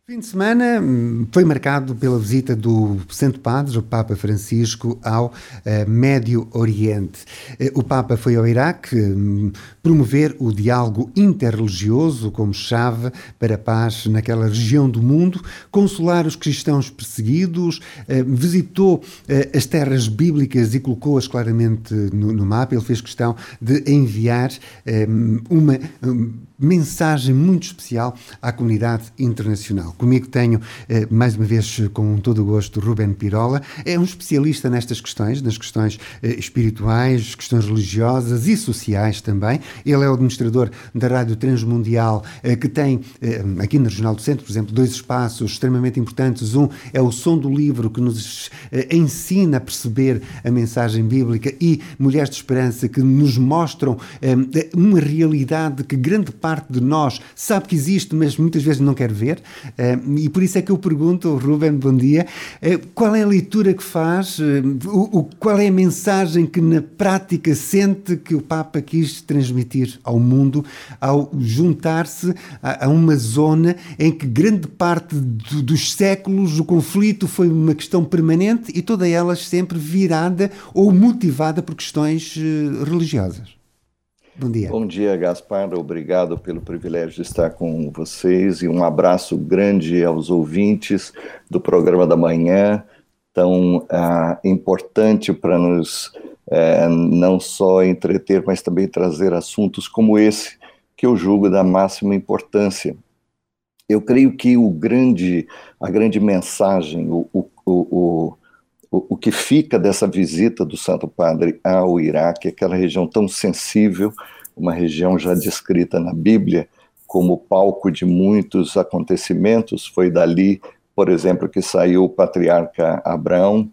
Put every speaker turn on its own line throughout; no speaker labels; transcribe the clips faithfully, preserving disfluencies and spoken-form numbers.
Fim de semana hum, foi marcado pela visita do Santo Padre, o Papa Francisco, ao eh, Médio Oriente. Eh, o Papa foi ao Iraque hum, promover o diálogo interreligioso como chave para a paz naquela região do mundo, consolar os cristãos perseguidos, eh, visitou eh, as terras bíblicas e colocou-as claramente no, no mapa. Ele fez questão de enviar eh, uma hum, mensagem muito especial à comunidade internacional. Comigo tenho, eh, mais uma vez, com todo o gosto, Ruben Pirola. É um especialista nestas questões, nas questões eh, espirituais, questões religiosas e sociais também. Ele é o administrador da Rádio Transmundial, eh, que tem, eh, aqui na Regional do Centro, por exemplo, dois espaços extremamente importantes. Um é o Som do Livro, que nos eh, ensina a perceber a mensagem bíblica, e Mulheres de Esperança, que nos mostram eh, uma realidade que grande parte de nós sabe que existe, mas muitas vezes não quer ver. Uh, e por isso é que eu pergunto, Ruben, bom dia, uh, qual é a leitura que faz, uh, o, o, qual é a mensagem que na prática sente que o Papa quis transmitir ao mundo ao juntar-se a, a uma zona em que grande parte do, dos séculos o conflito foi uma questão permanente e toda ela sempre virada ou motivada por questões uh, religiosas? Bom dia.
Bom dia, Gaspar. Obrigado pelo privilégio de estar com vocês e um abraço grande aos ouvintes do programa da manhã, tão ah, importante para nos eh, não só entreter, mas também trazer assuntos como esse, que eu julgo da máxima importância. Eu creio que o grande, a grande mensagem, o, o, o, o, o que fica dessa visita do Santo Padre ao Iraque, aquela região tão sensível, uma região já descrita na Bíblia como palco de muitos acontecimentos. Foi dali, por exemplo, que saiu o patriarca Abraão,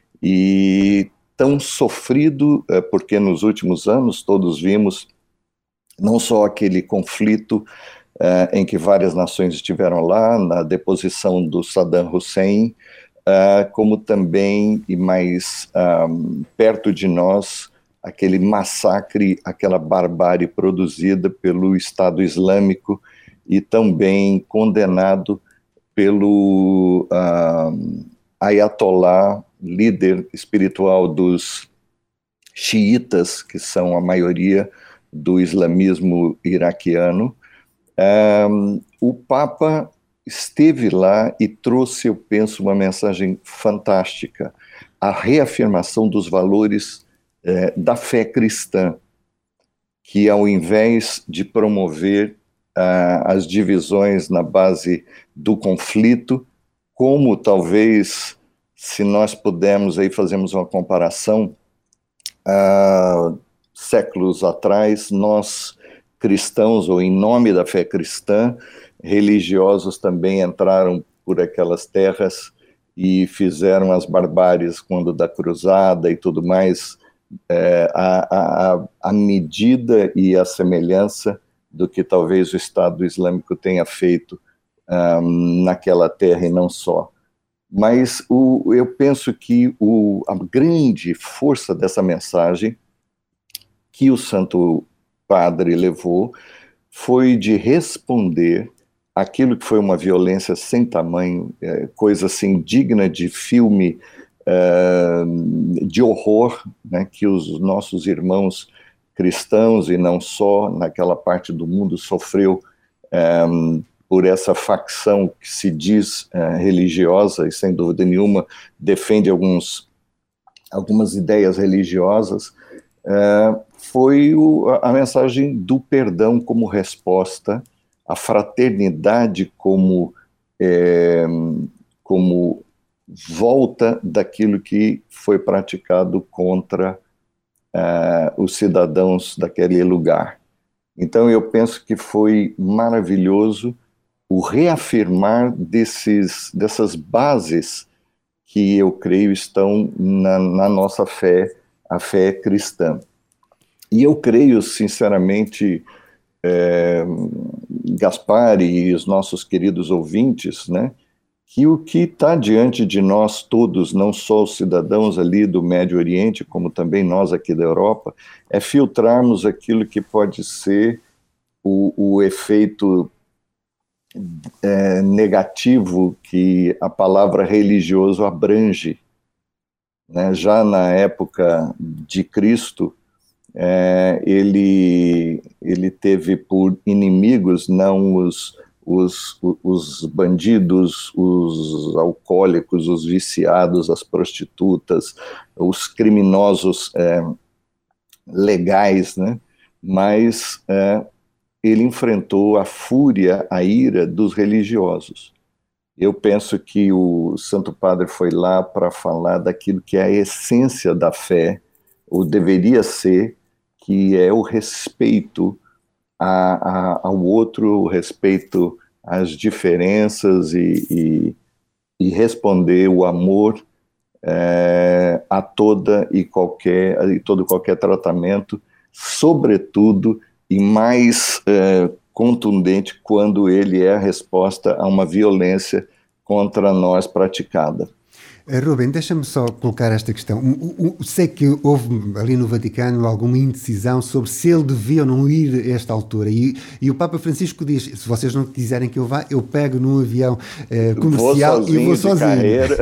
e tão sofrido, porque nos últimos anos todos vimos não só aquele conflito uh, em que várias nações estiveram lá, na deposição do Saddam Hussein, uh, como também, e mais um, perto de nós, aquele massacre, aquela barbárie produzida pelo Estado Islâmico e também condenado pelo uh, Ayatollah, líder espiritual dos xiitas, que são a maioria do islamismo iraquiano. Um, o Papa esteve lá e trouxe, eu penso, uma mensagem fantástica, a reafirmação dos valores É, da fé cristã, que ao invés de promover ah, as divisões na base do conflito, como talvez, se nós pudermos aí fazermos uma comparação, ah, séculos atrás, nós cristãos, ou em nome da fé cristã, religiosos também entraram por aquelas terras e fizeram as barbáries quando da cruzada e tudo mais, É, a, a, a medida e a semelhança do que talvez o Estado Islâmico tenha feito um, naquela terra e não só. Mas o, eu penso que o, a grande força dessa mensagem que o Santo Padre levou foi de responder aquilo que foi uma violência sem tamanho, é, coisa assim digna de filme Uh, de horror, né, que os nossos irmãos cristãos, e não só naquela parte do mundo, sofreu um, por essa facção que se diz uh, religiosa, e sem dúvida nenhuma defende alguns, algumas ideias religiosas, uh, foi o, a mensagem do perdão como resposta, a fraternidade como, é, como volta daquilo que foi praticado contra uh, os cidadãos daquele lugar. Então eu penso que foi maravilhoso o reafirmar desses, dessas bases que eu creio estão na, na nossa fé, a fé cristã. E eu creio, sinceramente, é, Gaspar e os nossos queridos ouvintes, né, que o que está diante de nós todos, não só os cidadãos ali do Médio Oriente, como também nós aqui da Europa, é filtrarmos aquilo que pode ser o, o efeito é, negativo que a palavra religioso abrange. Né? Já na época de Cristo, é, ele, ele teve por inimigos não os, os, os bandidos, os alcoólicos, os viciados, as prostitutas, os criminosos é, legais, né? Mas é, ele enfrentou a fúria, a ira dos religiosos. Eu penso que o Santo Padre foi lá para falar daquilo que é a essência da fé, ou deveria ser, que é o respeito a, a, ao outro, o respeito às diferenças e, e, e responder o amor é, a toda e qualquer, e todo qualquer tratamento, sobretudo e mais é, contundente quando ele é a resposta a uma violência contra nós praticada.
Rubem, deixa-me só colocar esta questão. O, o, sei que houve ali no Vaticano alguma indecisão sobre se ele devia ou não ir a esta altura. E, e o Papa Francisco diz, se vocês não quiserem que eu vá, eu pego num avião eh, comercial
vou e vou sozinho.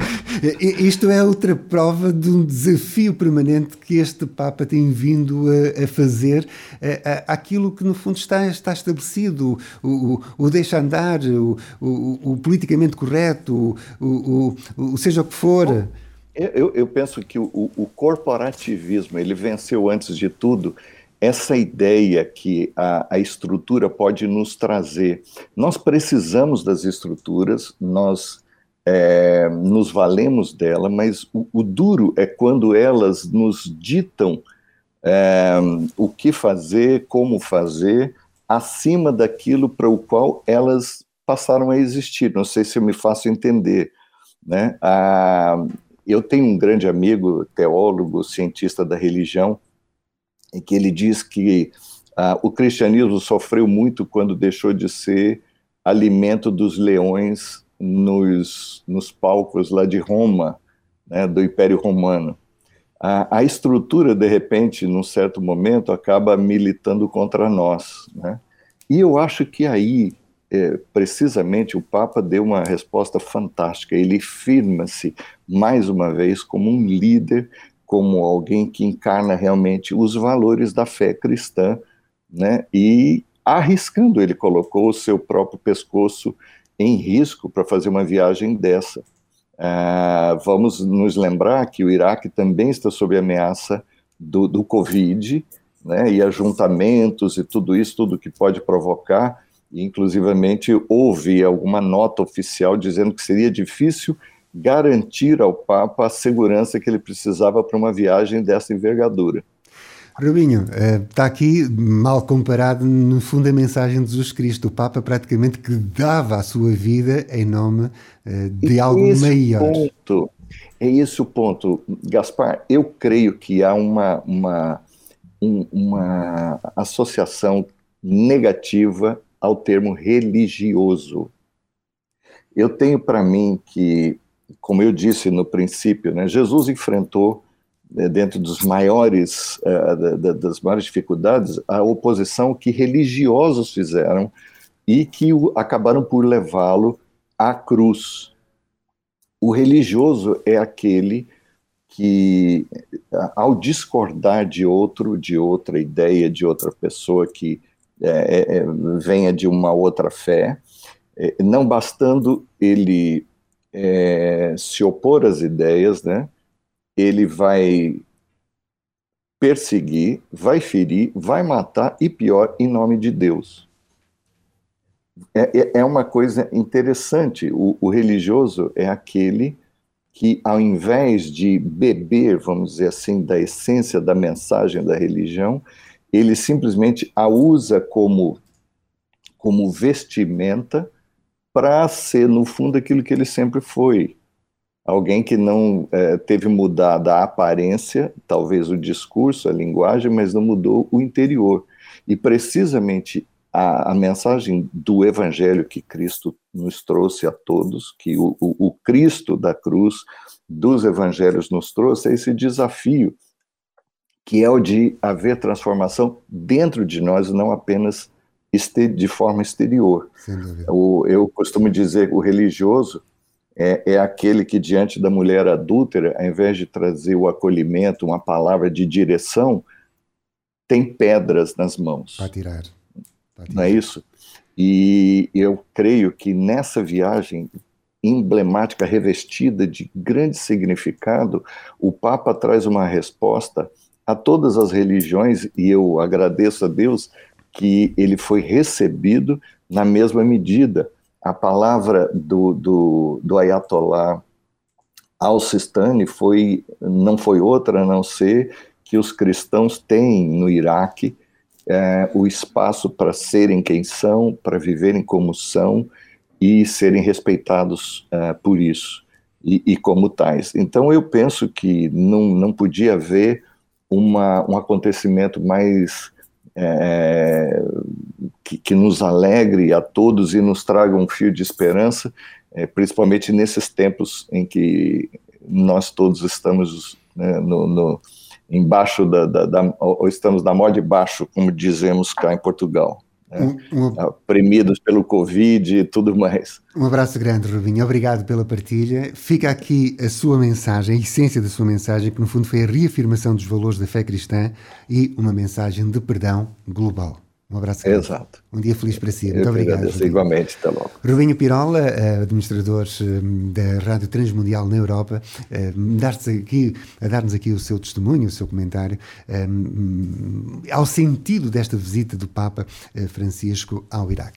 Isto é outra prova de um desafio permanente que este Papa tem vindo a, a fazer eh, aquilo que no fundo está, está estabelecido. O, o, o deixa andar, o, o, o politicamente correto, o, o, o seja o que for.
Eu, eu penso que o, o corporativismo, ele venceu antes de tudo essa ideia que a, a estrutura pode nos trazer. Nós precisamos das estruturas, nós é, nos valemos dela, mas o, o duro é quando elas nos ditam é, o que fazer, como fazer, acima daquilo para o qual elas passaram a existir. Não sei se eu me faço entender. Né? Ah, eu tenho um grande amigo, teólogo, cientista da religião, em que ele diz que ah, o cristianismo sofreu muito quando deixou de ser alimento dos leões nos, nos palcos lá de Roma, né, do Império Romano. A, a estrutura, de repente, num certo momento, acaba militando contra nós. Né? E eu acho que aí, É, precisamente, o Papa deu uma resposta fantástica. Ele firma-se, mais uma vez, como um líder, como alguém que encarna realmente os valores da fé cristã, né? E arriscando, ele colocou o seu próprio pescoço em risco para fazer uma viagem dessa. Ah, vamos nos lembrar que o Iraque também está sob ameaça do, do Covid, né? E ajuntamentos e tudo isso, tudo que pode provocar. Inclusivamente, houve alguma nota oficial dizendo que seria difícil garantir ao Papa a segurança que ele precisava para uma viagem dessa envergadura.
Rubinho, está aqui mal comparado, no fundo, a mensagem de Jesus Cristo. O Papa praticamente que dava a sua vida em nome de e algo esse maior.
Ponto, é esse o ponto. Gaspar, eu creio que há uma, uma, um, uma associação negativa ao termo religioso. Eu tenho para mim que, como eu disse no princípio, né, Jesus enfrentou, né, dentro dos maiores, uh, da, das maiores dificuldades, a oposição que religiosos fizeram e que o, acabaram por levá-lo à cruz. O religioso é aquele que, ao discordar de outro, de outra ideia, de outra pessoa que É, é, venha de uma outra fé, é, não bastando ele é, se opor às ideias, né, ele vai perseguir, vai ferir, vai matar e, pior, em nome de Deus. É, é uma coisa interessante. O, o religioso é aquele que, ao invés de beber, vamos dizer assim, da essência da mensagem da religião, ele simplesmente a usa como, como vestimenta para ser, no fundo, aquilo que ele sempre foi. Alguém que não é, teve mudada a aparência, talvez o discurso, a linguagem, mas não mudou o interior. E precisamente a, a mensagem do Evangelho que Cristo nos trouxe a todos, que o, o, o Cristo da cruz dos Evangelhos nos trouxe, é esse desafio, que é o de haver transformação dentro de nós, não apenas este, de forma exterior. O, eu costumo dizer que o religioso é, é aquele que, diante da mulher adúltera, ao invés de trazer o acolhimento, uma palavra de direção, tem pedras nas mãos.
Para tirar. Para tirar.
Não é isso? E eu creio que nessa viagem emblemática, revestida de grande significado, o Papa traz uma resposta a todas as religiões, e eu agradeço a Deus que ele foi recebido na mesma medida. A palavra do, do, do Ayatollah al-Sistani foi, não foi outra a não ser que os cristãos têm no Iraque é, o espaço para serem quem são, para viverem como são e serem respeitados é, por isso e, e como tais. Então eu penso que não, não podia haver uma, um acontecimento mais é, que, que nos alegre a todos e nos traga um fio de esperança, é, principalmente nesses tempos em que nós todos estamos, né, no, no, embaixo da, da, da, ou estamos na mó de baixo, como dizemos cá em Portugal. Né? Um, um, Oprimidos pelo Covid e tudo mais.
Um abraço grande, Rubinho. Obrigado pela partilha. Fica aqui a sua mensagem, a essência da sua mensagem, que no fundo foi a reafirmação dos valores da fé cristã e uma mensagem de perdão global. Um abraço grande.
Exato.
Um dia feliz para si.
Eu
Muito obrigado.
Agradeço, igualmente. Até logo.
Rubinho Pirola, administrador da Rádio Transmundial na Europa, dar-nos aqui, a dar-nos aqui o seu testemunho, o seu comentário, ao sentido desta visita do Papa Francisco ao Iraque.